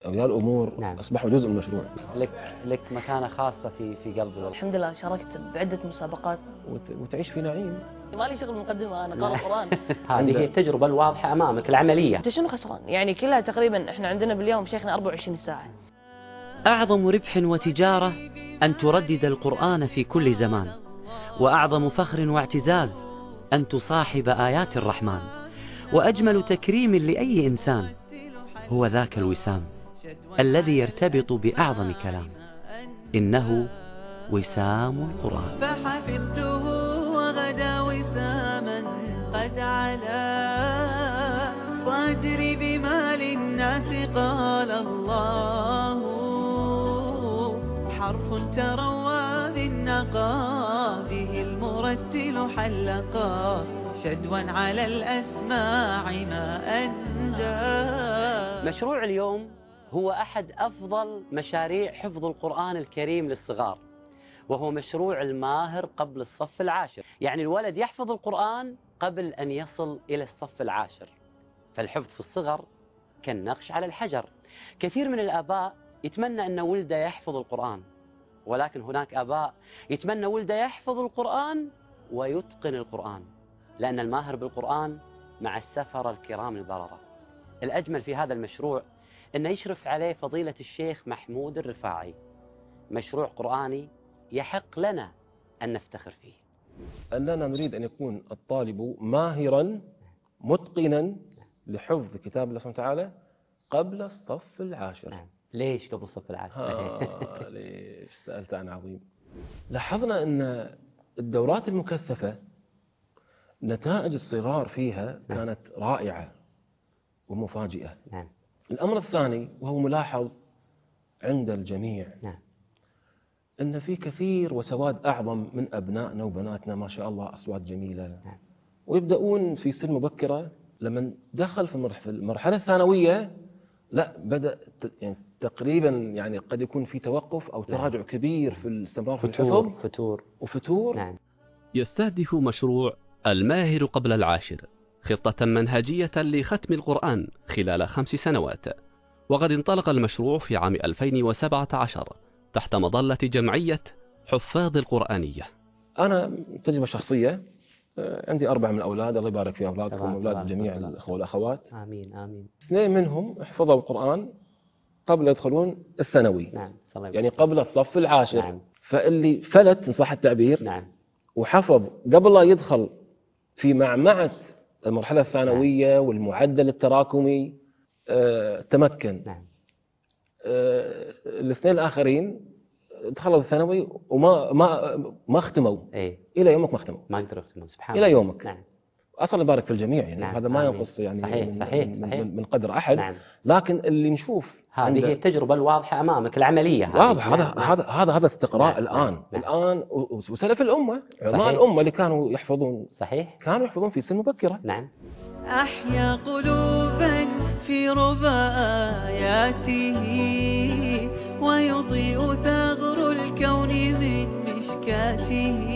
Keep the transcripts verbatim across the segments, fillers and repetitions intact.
أولياء الأمور نعم. أصبحوا جزء من المشروع. لك لك مكانة خاصة في في قلب الوطن. الحمد لله شاركت بعدة مسابقات وت... وتعيش في نعيم. ما لي شغل مقدمة، أنا قارئ قرآن. هذه هي التجربة الواضحة أمامك العملية. أنت شنو خسران؟ يعني كلها تقريبا إحنا عندنا باليوم شيخنا أربعة وعشرين ساعة. أعظم ربح وتجارة أن تردد القرآن في كل زمان، وأعظم فخر واعتزاز أن تصاحب آيات الرحمن، وأجمل تكريم لأي إنسان هو ذاك الوسام الذي يرتبط بأعظم كلام، إنه وسام القرآن. فحفظته وغدا وساما قد علا وأدري بما للناس قال الله، حرف تروى بالنقا به المرتل حلقا شدوا على الأسماع ما أندى. مشروع اليوم هو أحد أفضل مشاريع حفظ القرآن الكريم للصغار، وهو مشروع الماهر قبل الصف العاشر. يعني الولد يحفظ القرآن قبل أن يصل إلى الصف العاشر، فالحفظ في الصغر كالنقش على الحجر. كثير من الآباء يتمنى أن ولده يحفظ القرآن، ولكن هناك آباء يتمنى ولده يحفظ القرآن ويتقن القرآن، لأن الماهر بالقرآن مع السفرة الكرام البررة. الأجمل في هذا المشروع أن يشرف عليه فضيلة الشيخ محمود الرفاعي، مشروع قرآني يحق لنا أن نفتخر فيه. أننا نريد أن يكون الطالب ماهرا متقنا لحفظ كتاب الله سبحانه وتعالى قبل الصف العاشر. نعم. ليش قبل الصف العاشر؟ ها ليش سألت عن عظيم. لاحظنا أن الدورات المكثفة نتائج الصغار فيها كانت رائعة ومفاجئة. نعم. الأمر الثاني وهو ملاحظ عند الجميع، نعم. أن في كثير وسواد أعظم من أبنائنا وبناتنا ما شاء الله أصوات جميلة. نعم. ويبدأون في سن مبكرة، لما دخل في المرحلة الثانوية لا بدأ يعني تقريبا يعني قد يكون في توقف أو تراجع نعم. كبير في الاستمرار في الحفظ. فتور وفتور. نعم. يستهدف مشروع الماهر قبل العاشر خطة منهجية لختم القرآن خلال خمس سنوات، وقد انطلق المشروع في عام ألفين وسبعة عشر تحت مظلة جمعية حفاظ القرآنية. أنا تجربة شخصية، عندي أربعة من الأولاد، الله يبارك في أولادكم وأولاد جميع الأخوة والأخوات. آمين آمين. اثنين منهم حفظوا القرآن قبل يدخلون الثانوي. نعم. يعني قبل الصف العاشر. نعم. فاللي فلت إن صح التعبير نعم. وحفظ قبل لا يدخل في معمعة المرحلة الثانوية نعم. والمعدل التراكمي آه، تمكن. نعم. آه، الاثنين الآخرين دخلوا الثانوي وما ما ما ختموا. أي. إلى يومك ما ختموا. ما قدروا يختموا سبحان الله. إلى يومك. نعم. أصلا يبارك في الجميع يعني نعم. هذا ما آمين. ينقص يعني صحيح. من, صحيح. من, صحيح. من, من قدر أحد. نعم. لكن اللي نشوف هذه هي التجربة الواضحة أمامك العملية. واضح. هذا نعم. هذا هذا هذا استقراء نعم. الآن. نعم. الآن وسلف الأمة علماء الأمة اللي كانوا يحفظون. صحيح. كانوا يحفظون في سن مبكرة. نعم. أحيا قلوبا في ربا آياته ويضيء ثغر الكون من مشكاته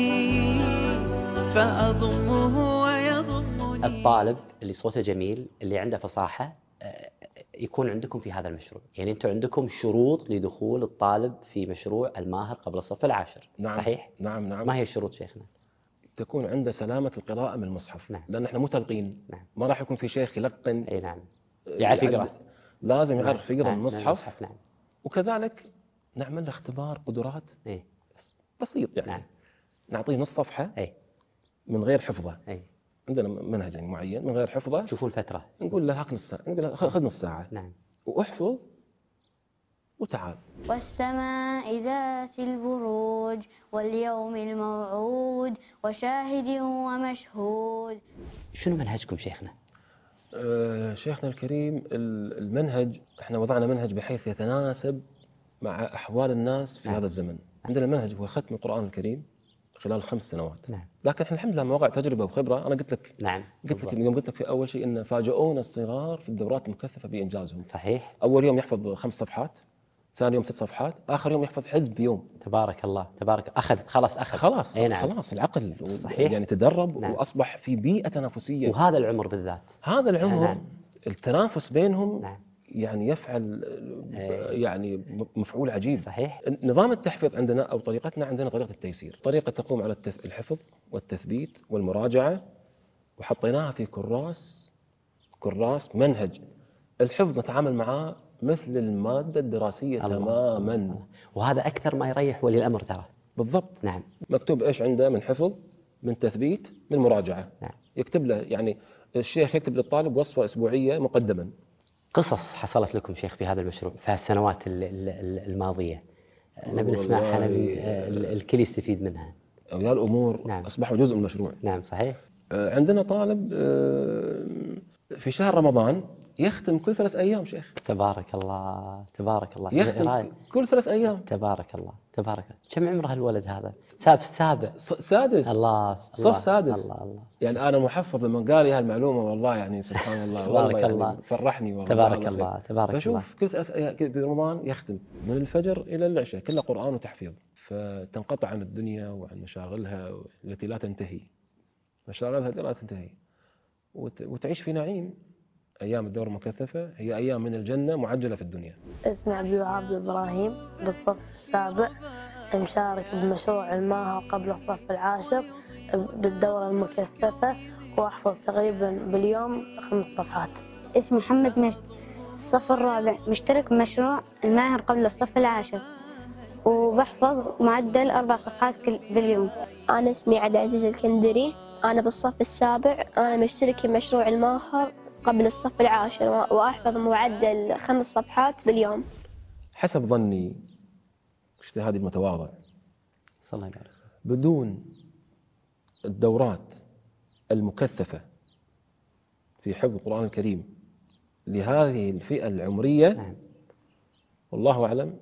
فأضمه ويضمني. الطالب اللي صوته جميل اللي عنده فصاحة يكون عندكم في هذا المشروع، يعني أنتم عندكم شروط لدخول الطالب في مشروع الماهر قبل الصف العاشر. نعم. صحيح؟ نعم نعم. ما هي الشروط شيخنا؟ تكون عنده سلامة القراءة من المصحف. نعم. لأن احنا مو تلقين. نعم. ما راح يكون في شيخ يلقن. اي نعم. يعرف يقرأ. لازم يعرف يقرأ نعم. المصحف. نعم. وكذلك نعمل له اختبار قدرات. اي. بسيط يعني. نعم. نعطيه نص صفحة. اي. من غير حفظه. اي. عندنا منهج يعني معين من غير حفظه. شوفوا الفترة. نقول له هاك نص ساعة، نقول له خذ نص ساعة. نعم. واحفظ وتعال. والسماء ذات البروج واليوم الموعود وشاهد ومشهود. شنو منهجكم شيخنا؟ آه شيخنا الكريم المنهج احنا وضعنا منهج بحيث يتناسب مع أحوال الناس في نعم. هذا الزمن. عندنا منهج هو ختم القرآن الكريم خلال خمس سنوات. نعم. لكن احنا الحمد لله مواقع تجربة وخبرة. أنا قلت لك نعم. قلت لك اليوم قلت لك في أول شيء إن فاجئونا الصغار في الدورات المكثفة بإنجازهم. صحيح. أول يوم يحفظ خمس صفحات، ثاني يوم ست صفحات، آخر يوم يحفظ حزب بيوم. تبارك الله تبارك. أخذ خلاص أخذ خلاص. أي نعم. خلاص العقل صحيح. يعني تدرب. نعم. وأصبح في بيئة تنافسية. وهذا العمر بالذات. هذا العمر. نعم. التنافس بينهم. نعم. يعني يفعل يعني مفعول عجيب. صحيح. نظام التحفيظ عندنا أو طريقتنا عندنا طريقة التيسير، طريقة تقوم على الحفظ والتثبيت والمراجعة، وحطيناها في كراس كراس منهج الحفظ نتعامل معاه مثل المادة الدراسية الله. تماما. الله. وهذا أكثر ما يريح ولي الأمر ترى. بالضبط. نعم. مكتوب إيش عنده من حفظ، من تثبيت، من مراجعة. نعم. يكتب له يعني الشيخ يكتب للطالب وصفة أسبوعية مقدما. قصص حصلت لكم شيخ في هذا المشروع في السنوات الماضية نبي نسمعها، نبي الكل يستفيد منها. أولياء الأمور نعم. أصبحوا جزء من المشروع. نعم صحيح. عندنا طالب في شهر رمضان يختم كل ثلاث أيام شيخ. تبارك الله تبارك الله. يختم كل ثلاث أيام. تبارك الله تبارك الله. كم عمره الولد هذا؟ ساب السابع. سادس. الله. صف سادس. الله الله. يعني أنا محفظ لما قال لي هالمعلومة والله يعني سبحان الله. تبارك والله الله. يعني فرحني والله. تبارك الله تبارك الله. بشوف كل ثلاث أيام في رمضان يختم من الفجر إلى العشاء كله قرآن وتحفيظ، فتنقطع عن الدنيا وعن مشاغلها التي لا تنتهي. مشاغلها لا تنتهي وتعيش في نعيم. أيام الدورة المكثفة هي أيام من الجنة معجلة في الدنيا. اسمي عبد الوهاب إبراهيم بالصف السابع، مشارك بمشروع الماهر قبل الصف العاشر بالدورة المكثفة، وأحفظ تقريبا باليوم خمس صفحات. اسمي محمد مجد الصف الرابع، مشترك بمشروع الماهر قبل الصف العاشر وبحفظ معدل أربع صفحات باليوم. أنا اسمي عبد العزيز الكندري، أنا بالصف السابع، أنا مشترك في مشروع الماهر قبل الصف العاشر وأحفظ معدل خمس صفحات باليوم. حسب ظني اجتهادي المتواضع صلى الله عليه وسلم، بدون الدورات المكثفة في حفظ القرآن الكريم لهذه الفئة العمرية نعم. والله أعلم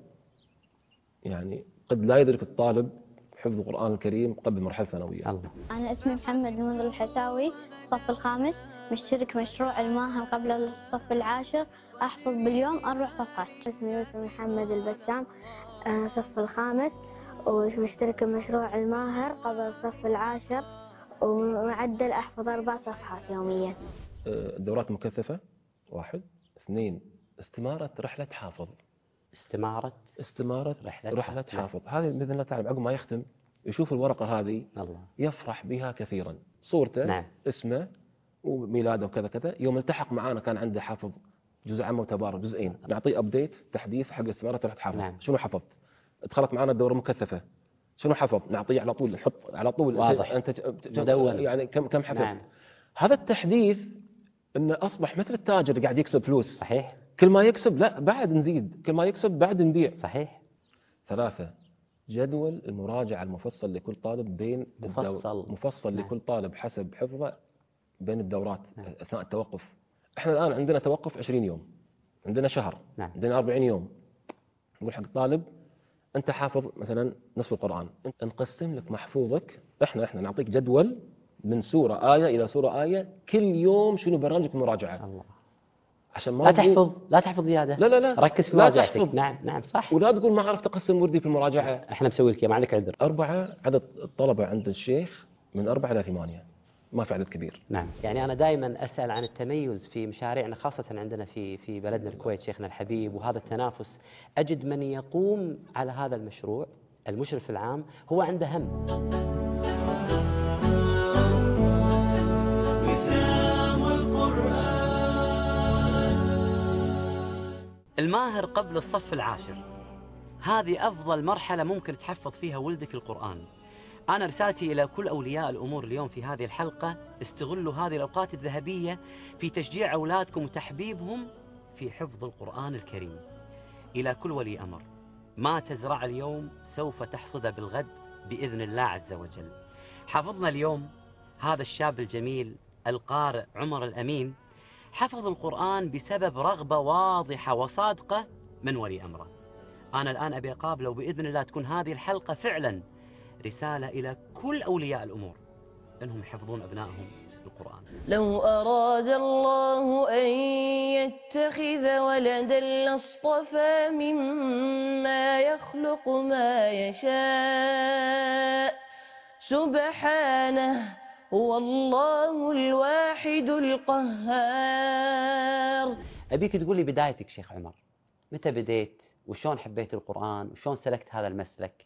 يعني قد لا يدرك الطالب حفظ القرآن الكريم قبل مرحلة ثانوية. الله. أنا اسمي محمد المنذر الحساوي الصف الخامس، مشترك مشروع الماهر قبل الصف العاشر، أحفظ باليوم أربع صفحات. اسمي يوسف محمد البسام، أنا الصف الخامس ومشترك مشروع الماهر قبل الصف العاشر ومعدل أحفظ أربع صفحات يوميا. الدورات المكثفة واحد. اثنين استمارة رحلة حافظ. استمارة استمارة رحلة, رحلة حافظ. هذه بإذن الله تعالى عقب ما يختم يشوف الورقة هذه الله. يفرح بها كثيرا، صورته نعم. اسمه وميلاده وكذا كذا. يوم التحق معانا كان عنده حافظ جزء عام وتبارك جزئين، نعطيه أبديت تحديث حق استمارة رحلة حافظ. نعم. شنو حفظت؟ دخلت معانا الدورة المكثفة شنو حفظ؟ نعطيه على طول، نحط على طول واضح. أنت مدون يعني كم كم حفظت. نعم. هذا التحديث إنه أصبح مثل التاجر قاعد يكسب فلوس. صحيح. كل ما يكسب لا بعد نزيد، كل ما يكسب بعد نبيع. صحيح. ثلاثة جدول المراجعة المفصل لكل طالب بين مفصل مفصل نعم. لكل طالب حسب حفظه بين الدورات نعم. أثناء التوقف. احنا الآن عندنا توقف عشرين يوم، عندنا شهر، نعم. عندنا أربعين يوم. نقول حق الطالب أنت حافظ مثلا نصف القرآن، نقسم لك محفوظك، احنا احنا نعطيك جدول من سورة آية إلى سورة آية كل يوم، شنو برنامجك المراجعة. الله. عشان ما لا تحفظ لا تحفظ زيادة. لا لا لا ركز في مراجعتك. نعم نعم صح. ولا تقول ما عرفت أقسم وردي في المراجعة. احنا مسوي لك ما عندك عذر. أربعة عدد الطلبة عند الشيخ من أربعة إلى ثمانية، ما في عدد كبير. نعم. يعني أنا دائما أسأل عن التميز في مشاريعنا خاصة عندنا في في بلدنا الكويت شيخنا الحبيب، وهذا التنافس. أجد من يقوم على هذا المشروع المشرف العام هو عنده هم. الماهر قبل الصف العاشر هذه أفضل مرحلة ممكن تحفظ فيها ولدك القرآن. أنا رسالتي إلى كل أولياء الأمور اليوم في هذه الحلقة، استغلوا هذه الأوقات الذهبية في تشجيع أولادكم وتحبيبهم في حفظ القرآن الكريم. إلى كل ولي أمر، ما تزرع اليوم سوف تحصد بالغد بإذن الله عز وجل. حفظنا اليوم هذا الشاب الجميل القارئ عمر الأمين، حفظ القرآن بسبب رغبة واضحة وصادقة من ولي أمره. أنا الآن أبي أقابله وبإذن الله تكون هذه الحلقة فعلا رسالة إلى كل أولياء الأمور أنهم يحفظون أبنائهم القرآن. لو أراد الله أن يتخذ ولدا لاصطفى مما يخلق ما يشاء سبحانه هو الله الواحد القهار. أبيك تقول لي بدايتك شيخ عمر، متى بديت وشون حبيت القرآن وشون سلكت هذا المسلك؟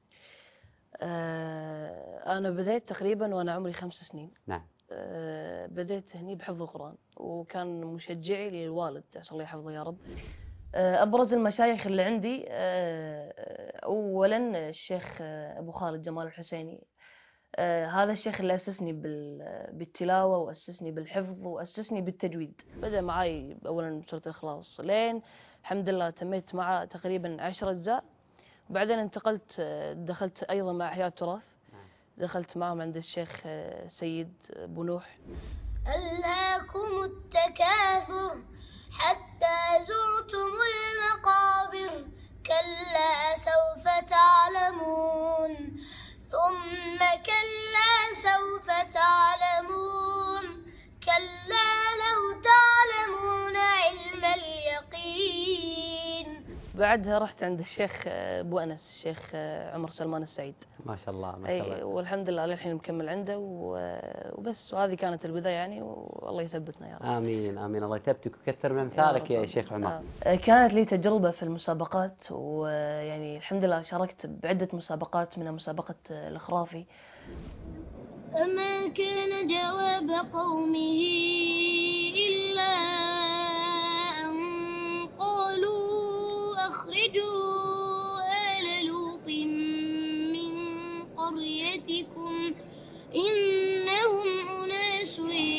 آه، أنا بديت تقريبا وأنا عمري خمس سنين. نعم. آه، بديت هني بحفظ القرآن، وكان مشجعي للوالد عسى الله يحفظه يا رب. آه، أبرز المشايخ اللي عندي آه، أولا الشيخ آه، أبو خالد جمال الحسيني. آه، هذا الشيخ اللي أسسني بال- بالتلاوة وأسسني بالحفظ وأسسني بالتجويد. بدأ معي أولا بسورة الإخلاص لين الحمد لله تميت معه تقريبا عشر أجزاء. وبعدين انتقلت آه، دخلت أيضا مع أحياء التراث، دخلت معهم عند الشيخ آه، سيد أبو نوح. ألهاكم التكاثر حتى زرتم المقابر كلا سوف تعلمون ثم كلا سوف تعلمون كلا لو تعلمون علم اليقين. بعدها رحت عند الشيخ آه، أبو أنس، الشيخ آه، عمر سلمان السعيد. ما شاء الله ما شاء الله. أي والحمد لله للحين مكمل عنده و- وبس. وهذه كانت البداية يعني، والله يثبتنا يا رب. آمين آمين، الله يثبتك ويكثر من أمثالك يا شيخ عمر. آه، كانت لي تجربة في المسابقات، ويعني الحمد لله شاركت بعدة مسابقات منها مسابقة آه، الخرافي. فما كان جواب قومه إلا أن قالوا أخرجوا آل لوط من قريتكم إنهم أناس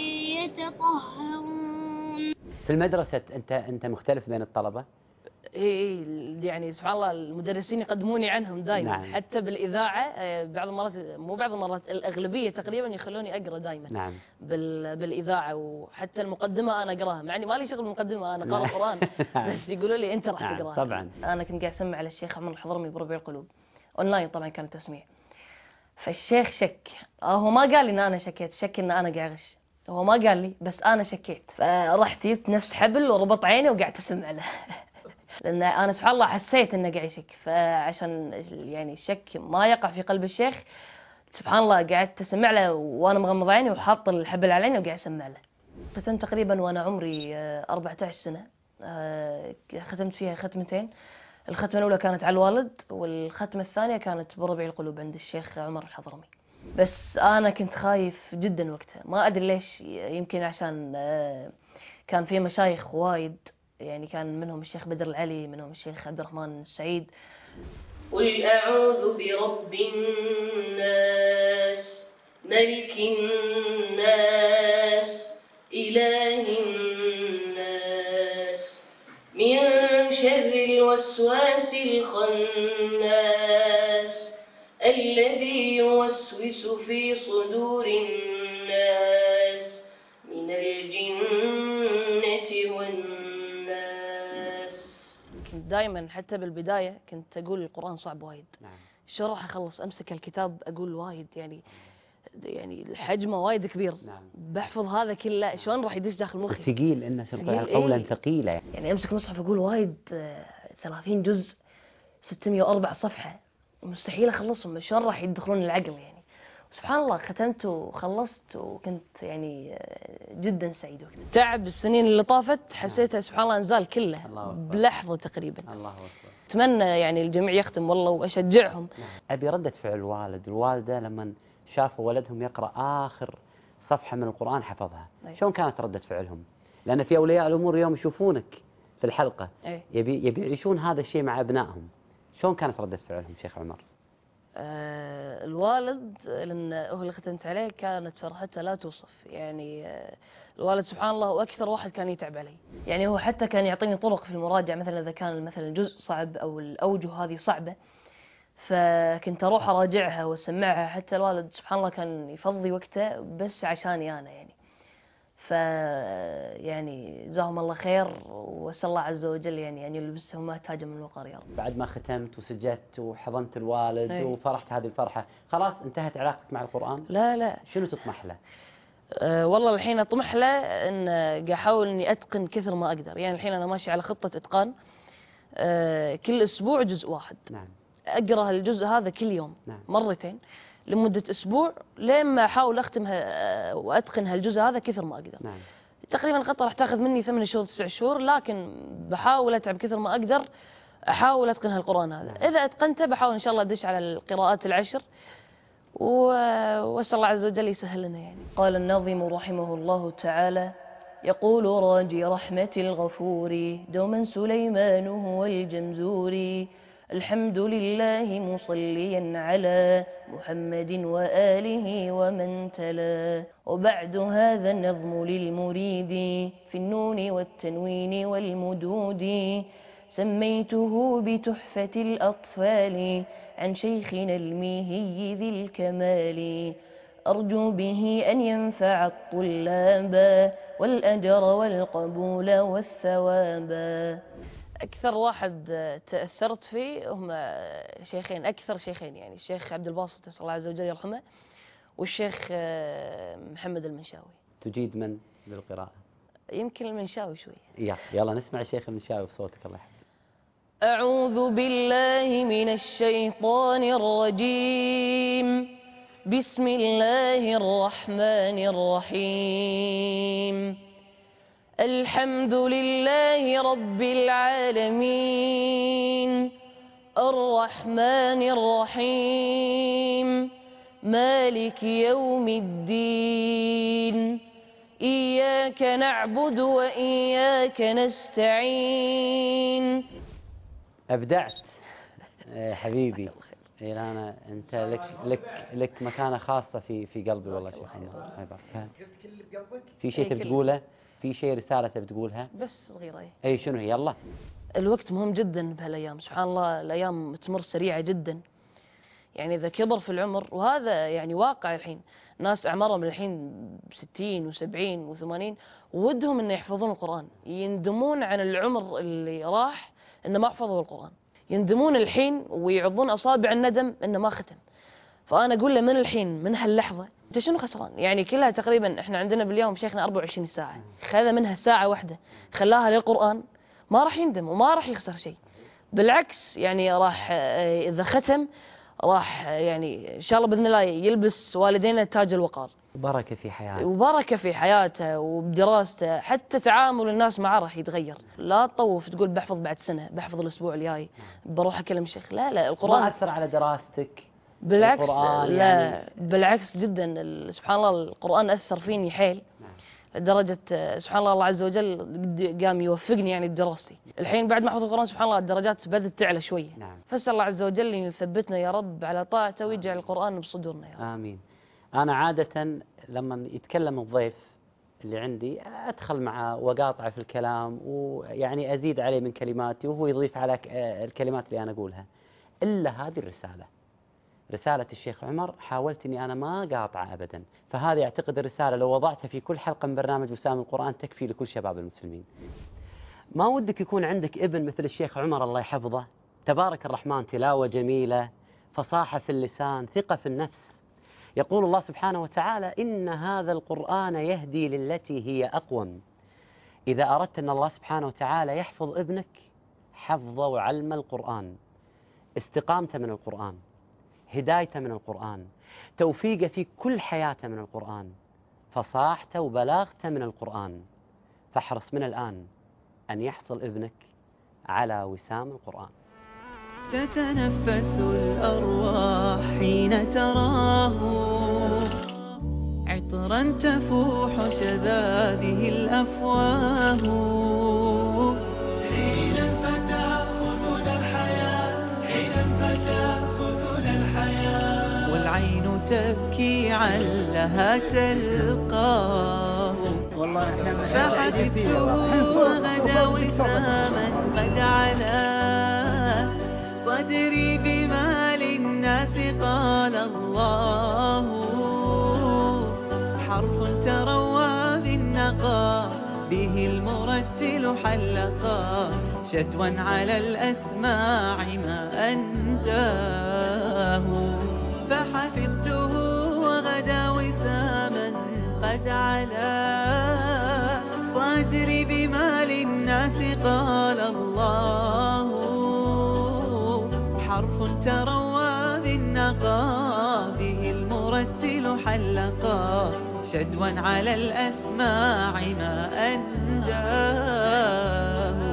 يتطهرون. في المدرسة أنت أنت مختلف بين الطلبة؟ اي يعني سبحان الله المدرسين يقدموني عنهم دائما. نعم. حتى بالإذاعة آه، بعض المرات، مو بعض المرات، الأغلبية تقريبا يخلوني أقرأ دائما. نعم. بال... بالإذاعة، وحتى المقدمة أنا أقراها، مع إني مالي شغل المقدمة، أنا قارئ نعم. قرآن. بس يقولوا لي أنت راح نعم، تقراها. طبعا. أنا كنت قاعد أسمع على الشيخ عمر الحضرمي بربيع القلوب أونلاين، طبعا كان تسميع. فالشيخ شك، آه، هو ما قال لي إن أنا شكيت، شك إن أنا قاعد أغش. هو ما قال لي، بس أنا شكيت. فرحت جبت نفس حبل وربط عيني وقعدت أسمع له. لأن أنا سبحان الله حسيت إنه قاعد يشك، فعشان يعني الشك ما يقع في قلب الشيخ سبحان الله قعدت أسمع له وأنا مغمض عيني وحاط الحبل على عيني وقاعد أسمع له. ختمت تقريبا وأنا عمري آه، أربعة عشر سنة. آه، ختمت فيها ختمتين. الختمة الأولى كانت على الوالد، والختمة الثانية كانت بربيع القلوب عند الشيخ عمر الحضرمي. بس أنا كنت خايف جدا وقتها، ما أدري ليش، يمكن عشان آه، كان في مشايخ وايد، يعني كان منهم الشيخ بدر العلي، منهم الشيخ عبد الرحمن السعيد. قل أعوذ برب الناس ملك الناس إله الناس من شر الوسواس الخناس الذي يوسوس في صدور الناس من الجنة والناس. كنت دائما حتى بالبداية كنت أقول القرآن صعب وايد. نعم. شو راح أخلص أمسك الكتاب أقول وايد، يعني يعني حجمه وايد كبير. نعم. بحفظ هذا كله شلون راح يدش داخل مخي؟ ثقيل، إن سنقول ثقيل، قولا إيه. ثقيلة. يعني أمسك مصحف أقول وايد، آه، ثلاثين جزء ستمية وأربعة صفحة مستحيل أخلصهم، شلون راح يدخلون العقل يعني. وسبحان الله ختمت وخلصت، وكنت يعني آه، جدا سعيد وقتها. تعب السنين اللي طافت حسيتها سبحان الله انزال كله بلحظة تقريبا. الله أكبر. أتمنى يعني الجميع يختم والله، وأشجعهم. أبي ردة فعل الوالد والوالدة لما شافوا ولدهم يقرأ آخر صفحة من القرآن حفظها. أي. شلون كانت ردة فعلهم؟ لأن في أولياء الأمور اليوم يشوفونك في الحلقة، أي. يبي يبي يعيشون هذا الشيء مع أبنائهم. شلون كانت ردة فعلهم شيخ عمر؟ آه الوالد لأن هو اللي ختمت عليه كانت فرحته لا توصف. يعني آه الوالد سبحان الله هو أكثر واحد كان يتعب علي. يعني هو حتى كان يعطيني طرق في المراجعة، مثلا إذا كان مثلا الجزء صعب أو الأوجه هذه صعبة فكنت أروح أراجعها وأسمعها. حتى الوالد سبحان الله كان يفضي وقته بس عشاني أنا يعني. ف يعني جزاهم الله خير، وأسأل الله عز وجل يعني أن يلبسهما تاجا من الوقار يا رب. بعد ما ختمت وسجدت وحضنت الوالد أي. وفرحت هذه الفرحة، خلاص انتهت علاقتك مع القرآن؟ لا لا. شنو تطمح له؟ أه والله الحين أطمح له أن قاعد أحاول إني أتقن كثر ما أقدر. يعني الحين أنا ماشي على خطة إتقان، أه كل أسبوع جزء واحد. نعم. أقرأ الجزء هذا كل يوم. نعم. مرتين لمدة أسبوع لما أحاول أختم وأتقن هالجزء هذا كثر ما أقدر. نعم. تقريبا الخطة راح تاخذ مني ثمان شهور تسع شهور، لكن بحاول اتعب كثر ما اقدر احاول اتقن هالقرآن هذا. اذا اتقنته بحاول ان شاء الله ادش على القراءات العشر، واسال الله عز وجل يسهل لنا يعني. قال الناظم رحمه الله تعالى: يقول راجي رحمة الغفور دوما سليمان هو الجمزوري، الحمد لله مصليا على محمد وآله ومن تلا. وبعد هذا النظم للمريد في النون والتنوين والمدود، سميته بتحفة الأطفال عن شيخنا الميهي ذي الكمال، أرجو به أن ينفع الطلاب والأجر والقبول والثواب. أكثر واحد تأثرت فيه هم شيخين، أكثر شيخين يعني، الشيخ عبد الباسط نسأل الله عز وجل يرحمه، والشيخ محمد المنشاوي. تجيد من بالقراءة؟ يمكن المنشاوي شوي. يلا يلا نسمع الشيخ المنشاوي بصوتك الله يحفظك. أعوذ بالله من الشيطان الرجيم، بسم الله الرحمن الرحيم. الحمد لله رب العالمين، الرحمن الرحيم، مالك يوم الدين، إياك نعبد وإياك نستعين. أبدعت يا حبيبي. أنا أنت لك لك لك مكانة خاصة في في قلبي والله شيخ عمر. في شيء تبي تقوله؟ في شيء رسالة تبي تقولها؟ بس صغيرة. أي شنو هي؟ يلا. الوقت مهم جدا بهالأيام، سبحان الله الأيام تمر سريعة جدا. يعني إذا كبر في العمر، وهذا يعني واقع الحين، ناس أعمارهم الحين ستين وسبعين وثمانين ودهم إنه يحفظون القرآن، يندمون عن العمر اللي راح إنه ما حفظوا القرآن، يندمون الحين ويعضون أصابع الندم إنه ما ختم. فأنا أقول له من الحين من هاللحظة أنت شنو خسران؟ يعني كلها تقريبا إحنا عندنا باليوم شيخنا أربعة وعشرين ساعة، خذ منها ساعة واحدة خلاها للقرآن، ما راح يندم وما راح يخسر شيء. بالعكس يعني راح إذا ختم راح يعني إن شاء الله بإذن الله يلبس والدينا تاج الوقار. وبركة في حياته. وبركة في حياته وبدراسته، حتى تعامل الناس معه راح يتغير. لا تطوف تقول بحفظ بعد سنة، بحفظ الأسبوع الجاي، بروح أكلم الشيخ. لا لا القرآن ما أثر على دراستك؟ بالعكس لا يعني بالعكس جدا. سبحان الله القرآن أثر فيني حيل لدرجة سبحان الله الله عز وجل قام يوفقني يعني بدراستي. الحين بعد ما أحفظ القرآن سبحان الله الدرجات بدأت تعلى شوية. نعم. فاسأل الله عز وجل أن يثبتنا يا رب على طاعته ويجعل القرآن بصدورنا يا رب. آمين. أنا عادة لما يتكلم الضيف اللي عندي أدخل معه وقاطعه في الكلام، ويعني أزيد عليه من كلماتي وهو يضيف على الكلمات اللي أنا أقولها. إلا هذه الرسالة، رسالة الشيخ عمر، حاولت أني أنا ما قاطعه أبدا. فهذه أعتقد الرسالة لو وضعتها في كل حلقة من برنامج وسام القرآن تكفي لكل شباب المسلمين. ما ودك يكون عندك ابن مثل الشيخ عمر الله يحفظه؟ تبارك الرحمن، تلاوة جميلة، فصاحة في اللسان، ثقة في النفس. يقول الله سبحانه وتعالى: إن هذا القرآن يهدي للتي هي أقوم. إذا أردت أن الله سبحانه وتعالى يحفظ ابنك، حفظه وعلم القرآن، استقامته من القرآن، هدايته من القرآن، توفيقه في كل حياته من القرآن، فصاحته وبلاغته من القرآن. فاحرص من الآن أن يحصل ابنك على وسام القرآن. تتنفس الأرواح حين تراه، عطرا تفوح شذاذه الأفواه، حين فتأخذون الحياة، حين فتأخذون الحياة، والعين تبكي علها تلقاه. والله احنا فحببته وغدا وساما قد علا صدري بما للناس قال الله، حرف تروى بالنقى به المرتل حلقا، شدوا على الأسماع ما أنداه. فحفظته وغدا وساما قد علا صدري بما للناس قال الله، حرف تروى بالنقى به المرتل حلقا، شدوا على الأسماع ما أنداه.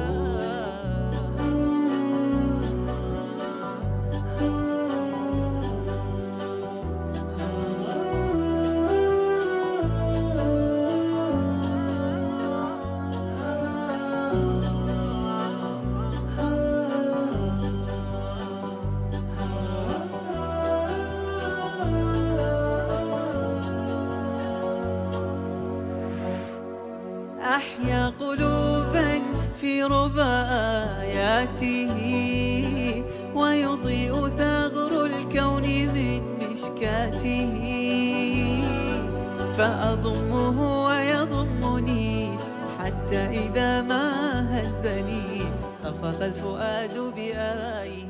أحيا قلوبا في ربى آياته ويضيء ثغر الكون من مشكاته، فأضمه ويضمني حتى إذا ما هزني خفق الفؤاد بآيه.